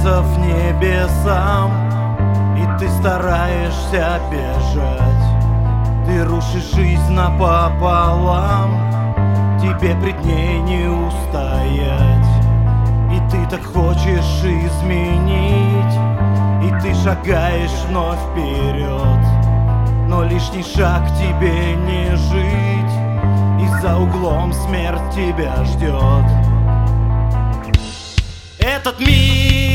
вызов небесам, и ты стараешься бежать. Ты рушишь жизнь напополам, тебе пред ней не устоять. И ты так хочешь изменить, и ты шагаешь вновь вперед, но лишний шаг тебе не жить, и за углом смерть тебя ждет. Этот мир